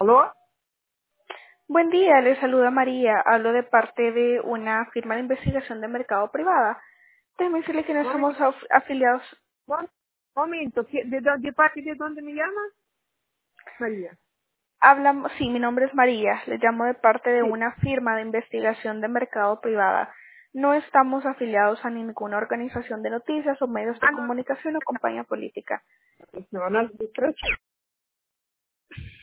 ¿Aló? Buen día, le saluda María. Hablo de parte de una firma de investigación de mercado privada. Déjeme decirle que no somos Momento, afiliados. momento. ¿De parte de dónde me llamas? María. Hablamos, sí, mi nombre es María. Le llamo de parte de Sí. una firma de investigación de mercado privada. No estamos afiliados a ninguna organización de noticias o medios de Ah, no. comunicación o compañía política. No, no,